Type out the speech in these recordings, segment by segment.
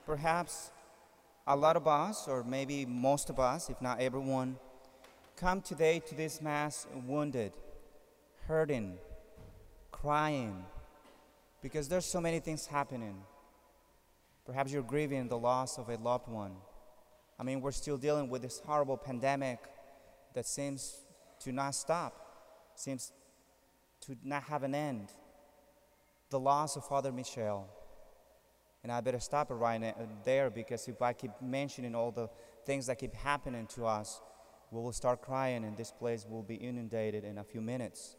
Perhaps a lot of us, or maybe most of us, if not everyone, come today to this Mass wounded, hurting, crying, because there's so many things happening. Perhaps you're grieving the loss of a loved one. I mean, we're still dealing with this horrible pandemic that seems to not stop, seems to not have an end. The loss of Father Michel. And I better stop it right there, because if I keep mentioning all the things that keep happening to us, we will start crying and this place will be inundated in a few minutes.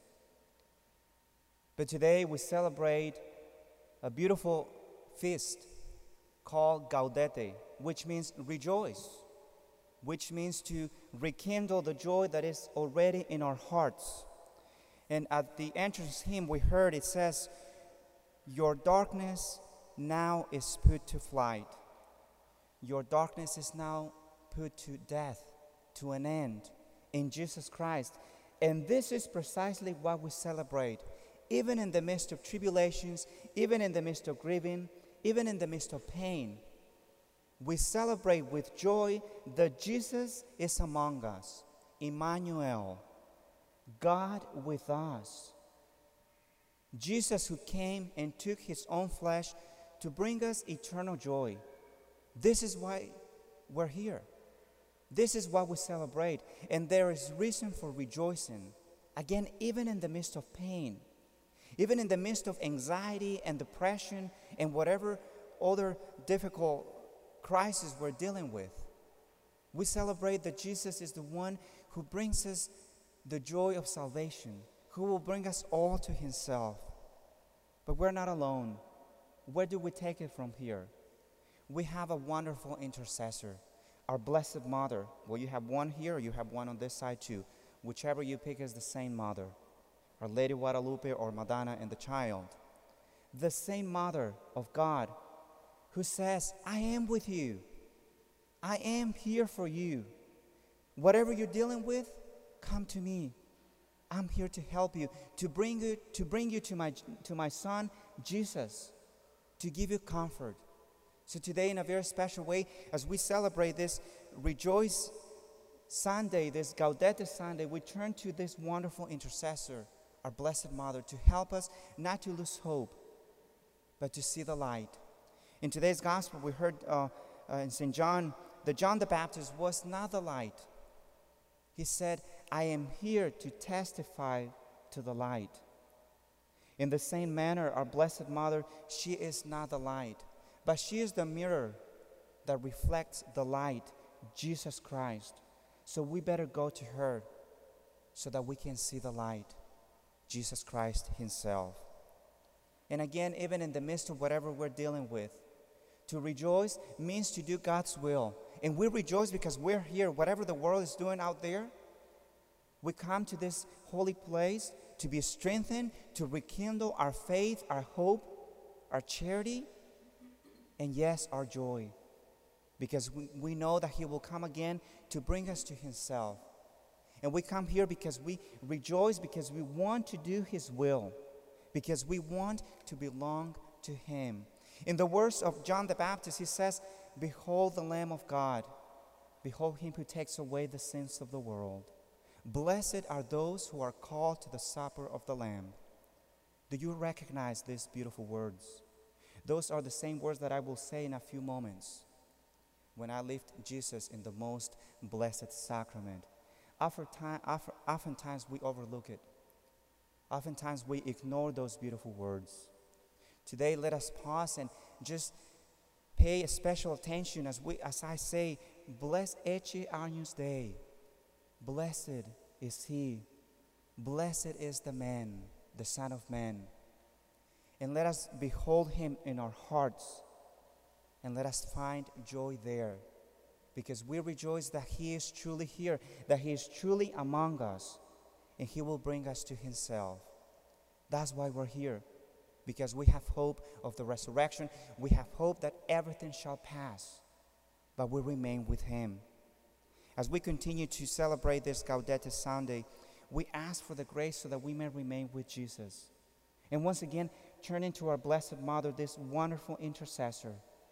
But today we celebrate a beautiful feast called Gaudete, which means rejoice, which means to rekindle the joy that is already in our hearts. And at the entrance hymn we heard, it says, "Your darkness now is put to flight. Your darkness is now put to death, to an end, in Jesus Christ." And this is precisely what we celebrate, even in the midst of tribulations, even in the midst of grieving, even in the midst of pain. We celebrate with joy that Jesus is among us, Emmanuel, God with us. Jesus who came and took his own flesh to bring us eternal joy. This is why we're here. This is what we celebrate. And there is reason for rejoicing. Again, even in the midst of pain, even in the midst of anxiety and depression and whatever other difficult crisis we're dealing with, we celebrate that Jesus is the one who brings us the joy of salvation, who will bring us all to himself. But we're not alone. Where do we take it from here? We have a wonderful intercessor, our Blessed Mother. Well, you have one here, or you have one on this side too. Whichever you pick is the same Mother, Our Lady Guadalupe or Madonna and the Child. The same Mother of God who says, "I am with you. I am here for you. Whatever you're dealing with, come to me. I'm here to help you, to bring you to my Son, Jesus, to give you comfort." So today, in a very special way, as we celebrate this Rejoice Sunday, this Gaudete Sunday, we turn to this wonderful intercessor, our Blessed Mother, to help us not to lose hope, but to see the light. In today's Gospel, we heard in St. John that John the Baptist was not the light. He said, "I am here to testify to the light." In the same manner, our Blessed Mother, she is not the light, but she is the mirror that reflects the light, Jesus Christ. So we better go to her so that we can see the light, Jesus Christ himself. And again, even in the midst of whatever we're dealing with, to rejoice means to do God's will. And we rejoice because we're here. Whatever the world is doing out there, we come to this holy place to be strengthened, to rekindle our faith, our hope, our charity, and yes, our joy. Because we know that he will come again to bring us to himself. And we come here because we rejoice, because we want to do his will, because we want to belong to him. In the words of John the Baptist, he says, "Behold the Lamb of God. Behold him who takes away the sins of the world. Blessed are those who are called to the supper of the Lamb." Do you recognize these beautiful words? Those are the same words that I will say in a few moments when I lift Jesus in the most blessed sacrament. Oftentimes we overlook it. Oftentimes we ignore those beautiful words. Today, let us pause and just pay a special attention as I say, "Bless Ecce Agnus Dei." Blessed is he. Blessed is the man, the Son of Man. And let us behold him in our hearts, and let us find joy there, because we rejoice that he is truly here, that he is truly among us, and he will bring us to himself. That's why we're here, because we have hope of the resurrection. We have hope that everything shall pass, but we remain with him. As we continue to celebrate this Gaudete Sunday, we ask for the grace so that we may remain with Jesus. And once again, turning to our Blessed Mother, this wonderful intercessor,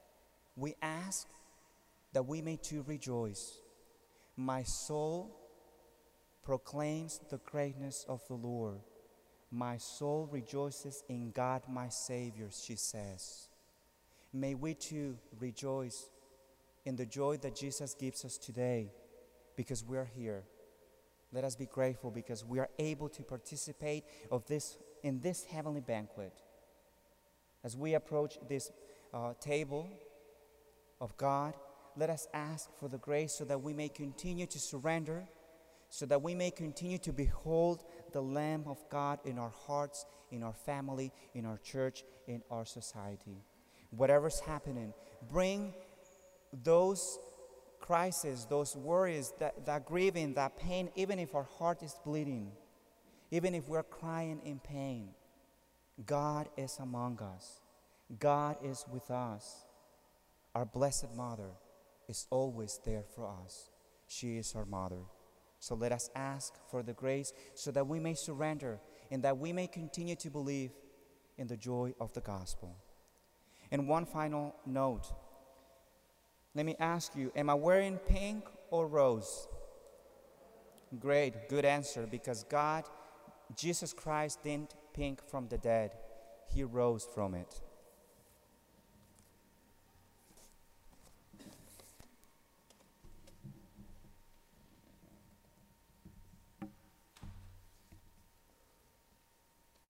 We ask that we may too rejoice. My soul proclaims the greatness of the Lord. My soul rejoices in God my Savior, she says. May we too rejoice in the joy that Jesus gives us today because we are here. Let us be grateful because we are able to participate in this heavenly banquet. As we approach this table of God, let us ask for the grace so that we may continue to surrender, so that we may continue to behold the Lamb of God in our hearts, in our family, in our church, in our society. Whatever's happening, bring those crises, those worries, that grieving, that pain, even if our heart is bleeding, even if we're crying in pain. God is among us. God is with us. Our Blessed Mother is always there for us. She is our mother. So let us ask for the grace so that we may surrender and that we may continue to believe in the joy of the gospel. And one final note. Let me ask you, am I wearing pink or rose? Great, good answer, because Jesus Christ didn't pink from the dead. He rose from it.